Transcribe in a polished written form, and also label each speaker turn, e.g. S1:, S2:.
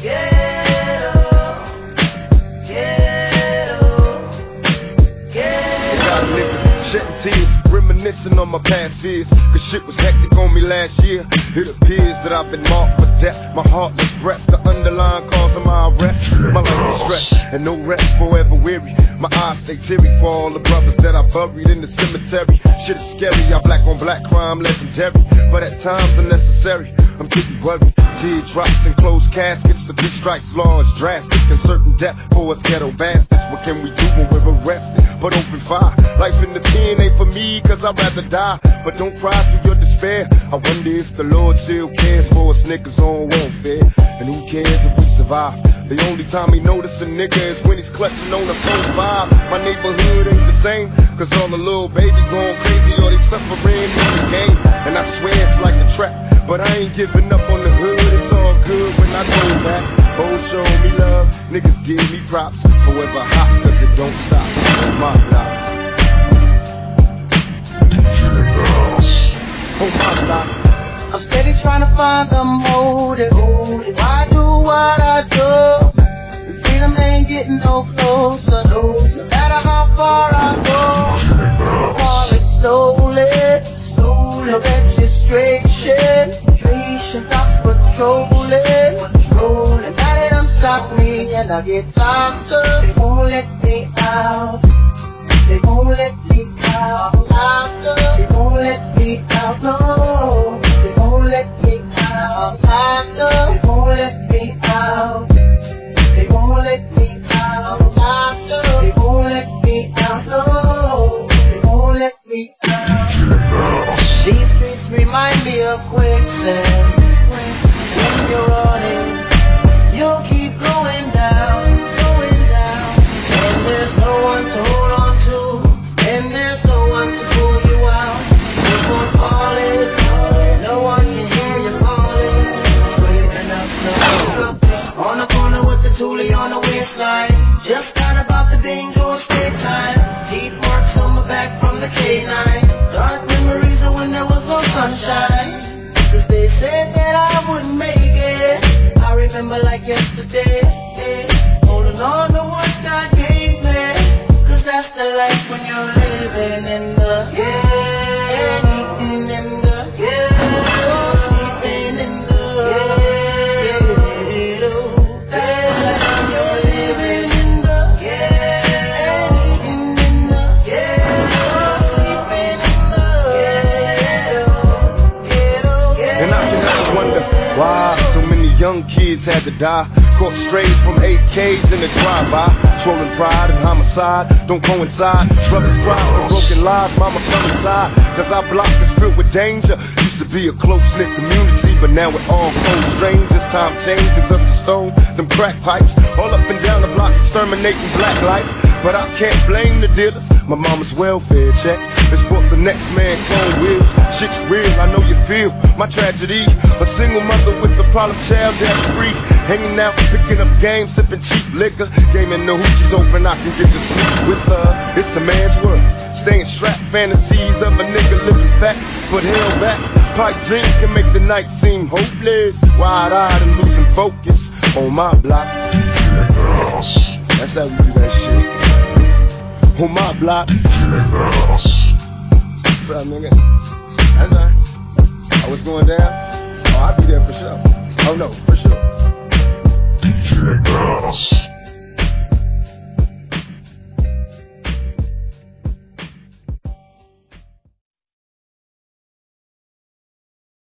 S1: Shedding tears, reminiscing on my past fears, cause shit was hectic on me last year. It appears that I've been marked for death. My heartless breath, the underlying cause of my arrest. My life is stress and no rest, forever weary. My eyes stay teary for all the brothers that I buried in the cemetery. Shit is scary, our black on black crime legendary, but at times unnecessary. I'm getting worried. Teardrops and closed caskets. The 3 strikes law is drastic and certain death for us ghetto bastards. What can we do when we're arrested? But open fire. Life in the pen ain't for me, cause I'd rather die. But don't cry through your despair. I wonder if the Lord still cares for us niggas on welfare. And who cares if we survive? The only time he notice a nigga is when he's clutching on a 4-5. My neighborhood ain't the same, cause all the little babies going crazy or they suffering in the game. And I swear it's like a trap, but I ain't giving up on the hood. It's all good when I go back. Oh, show me love, niggas give me props. Forever hot, cause it don't stop on my block. On my block.
S2: I'm steady trying to find the motive. Why do what I do? The freedom ain't getting no closer. No matter how far I go, all is stolen. No registration. Cops patrolling. And now they done stop me and I get locked up. They won't let me out. They won't let me out. Locked up. They won't let me out. No. They won't let me out. Locked up. They won't let me out. They won't let me out. Locked up. They won't let me out. No. They won't let me out. These streets remind me of quicksand. When you're running, you'll keep going down, going down. And there's no one to hold on to, and there's no one to pull you out. Keep on falling, no one can hear you calling. Waving up some on the corner with the toolie on the waistline. Just got about the bingo straight time. Teeth marks on my back from the K9. Dark memories of when there was no sunshine. Cause they said that I wouldn't make it. I remember like yesterday, holding on to what God gave me. Cause that's the life when you're living in the eating in the sleeping in the when you're living in the eating in the sleeping in the
S1: And I can never wonder why so many young kids had to die. Caught strays from AKs in the drive-by. Trolling pride and homicide don't coincide. Brothers cry for broken lives, mama come inside. Cause our block is filled with danger. Used to be a close-knit community, but now we're all cold strangers. Time changes us to stone, them crack pipes. All up and down the block exterminating black life. But I can't blame the dealers. My mama's welfare check is what the next man clone wheels. Shit's real, I know you feel my tragedy. A single mother with a problem child that's free. Hanging out, picking up games, sipping cheap liquor. Gaming the hoochies open, I can get to sleep with her. It's a man's world, staying strapped. Fantasies of a nigga living fat, but held back. Pipe dreams can make the night seem hopeless. Wide-eyed and losing focus on my block. That's how we do that shit. On my block. What's up, nigga? That's right. Oh, what's going down? Oh, I'll be there for sure. Oh, no.